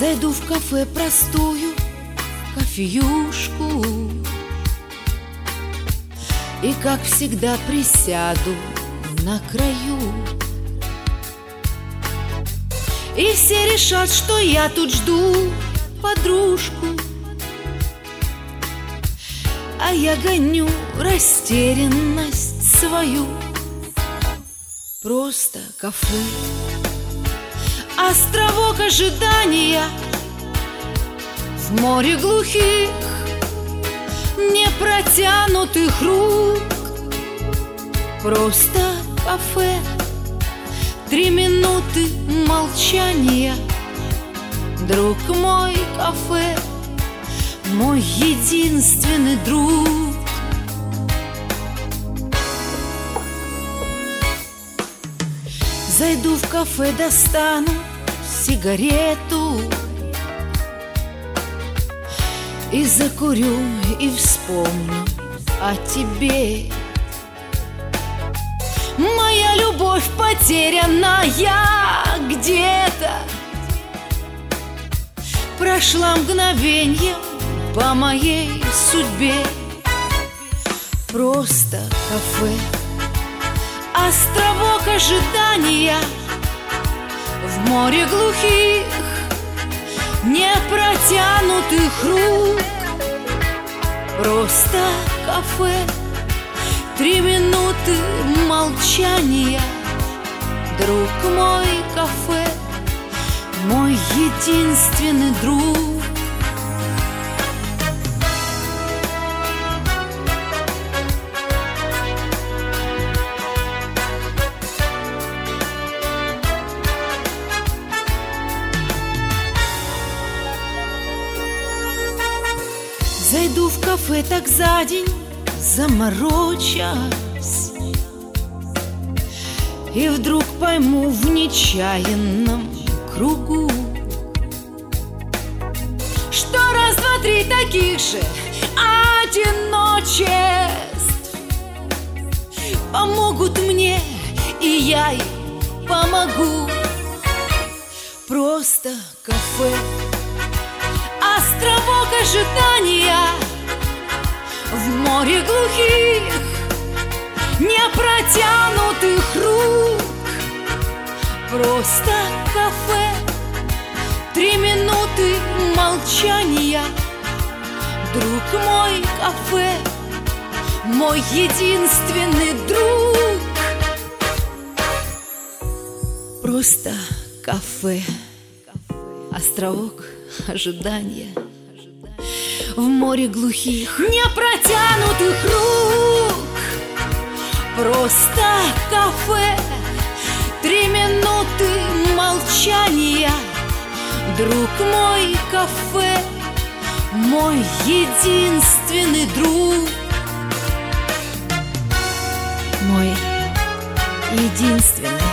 Зайду в кафе простую, кофеюшку, и, как всегда, присяду на краю. И все решат, что я тут жду подружку, а я гоню растерянность свою. Просто кафе, островок ожидания в море глухих, непротянутых рук. Просто кафе, 3 минуты молчания. Друг мой, кафе, мой единственный друг. Зайду в кафе, достану сигарету и закурю, и вспомню о тебе. Моя любовь потерянная где-то прошла мгновеньем по моей судьбе. Просто кафе, островок ожидания в море глухих, непротянутых рук. Просто кафе, 3 минуты молчания. Друг мой, кафе, мой единственный друг. Зайду в кафе так за день, заморочась, и вдруг пойму в нечаянном кругу, что раз, два, три таких же одиночеств помогут мне, и я им помогу. Просто кафе, островок ожидания в море глухих, непротянутых рук. Просто кафе, 3 минуты молчания. Друг мой, кафе, мой единственный друг. Просто кафе, островок ожидания в море глухих, непротянутых рук. Просто кафе, 3 минуты молчания. Друг мой, кафе, мой единственный друг. Мой единственный